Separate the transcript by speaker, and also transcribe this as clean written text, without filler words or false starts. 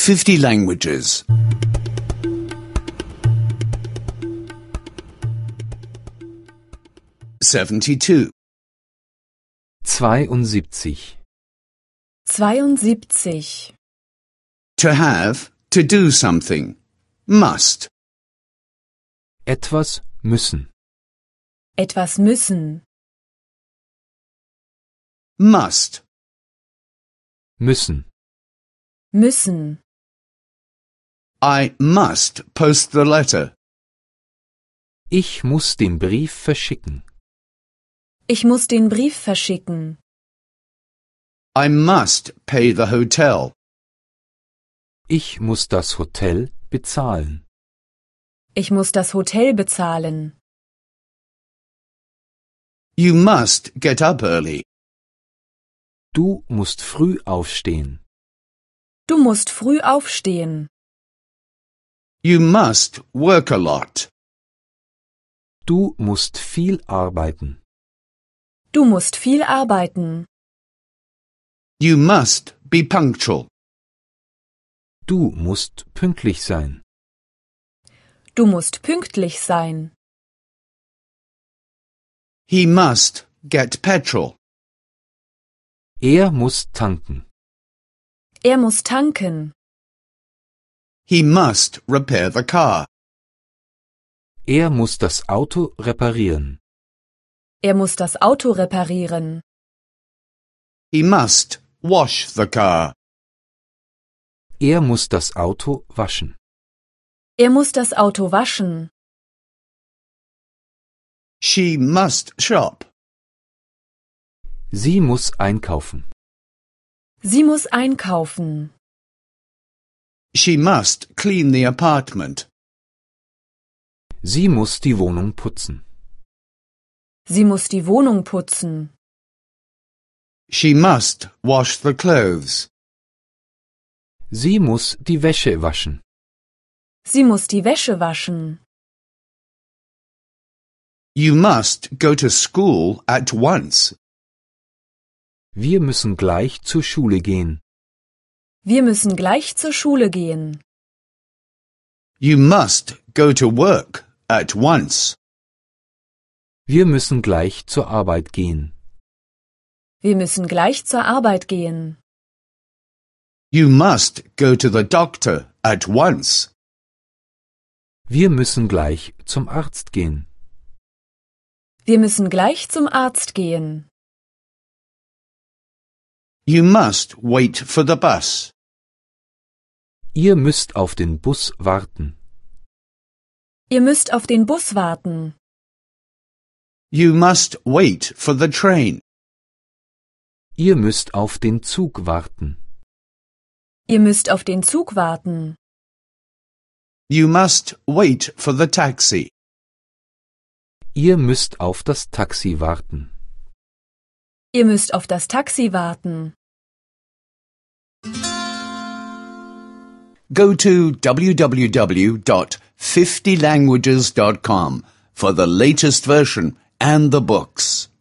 Speaker 1: 50 languages. 72.
Speaker 2: 72.
Speaker 3: 72.
Speaker 1: To have, to do something. Must.
Speaker 2: Etwas müssen.
Speaker 3: Etwas müssen.
Speaker 1: Must.
Speaker 2: Müssen.
Speaker 3: Müssen.
Speaker 1: I must post the letter.
Speaker 2: Ich muss den Brief verschicken.
Speaker 3: Ich muss den Brief verschicken.
Speaker 1: I must pay the hotel.
Speaker 2: Ich muss das Hotel bezahlen.
Speaker 3: Ich muss das Hotel bezahlen.
Speaker 1: You must get up early.
Speaker 2: Du musst früh aufstehen.
Speaker 3: Du musst früh aufstehen.
Speaker 1: You must work a lot.
Speaker 2: Du musst viel arbeiten.
Speaker 3: Du musst viel arbeiten.
Speaker 1: You must be punctual.
Speaker 2: Du musst pünktlich sein.
Speaker 3: Du musst pünktlich sein.
Speaker 1: He must get petrol.
Speaker 2: Er muss tanken.
Speaker 3: Er muss tanken.
Speaker 1: He must repair the car.
Speaker 2: Er muss das Auto reparieren.
Speaker 3: Er muss das Auto reparieren.
Speaker 1: He must wash the car.
Speaker 2: Er muss das Auto waschen.
Speaker 3: Er muss das Auto waschen.
Speaker 1: She must shop.
Speaker 2: Sie muss einkaufen.
Speaker 3: Sie muss einkaufen.
Speaker 1: She must clean the apartment.
Speaker 2: Sie muss die Wohnung putzen.
Speaker 3: Sie muss die Wohnung putzen.
Speaker 1: She must wash the clothes.
Speaker 2: Sie muss die Wäsche waschen.
Speaker 3: Sie muss die Wäsche waschen.
Speaker 1: You must go to school at once.
Speaker 2: Wir müssen gleich zur Schule gehen.
Speaker 3: Wir müssen gleich zur Schule gehen.
Speaker 1: You must go to work at once.
Speaker 2: Wir müssen gleich zur Arbeit gehen.
Speaker 3: Wir müssen gleich zur Arbeit gehen.
Speaker 1: You must go to the doctor at once.
Speaker 2: Wir müssen gleich zum Arzt gehen.
Speaker 3: Wir müssen gleich zum Arzt gehen.
Speaker 1: You must wait for the bus.
Speaker 2: Ihr müsst auf den Bus warten.
Speaker 3: Ihr müsst auf den Bus warten.
Speaker 1: You must wait for the train.
Speaker 2: Ihr müsst auf den Zug warten.
Speaker 3: Ihr müsst auf den Zug warten.
Speaker 1: You must wait for the taxi.
Speaker 2: Ihr müsst auf das Taxi warten.
Speaker 3: Ihr müsst auf das Taxi warten.
Speaker 1: Go to www.50languages.com for the latest version and the books.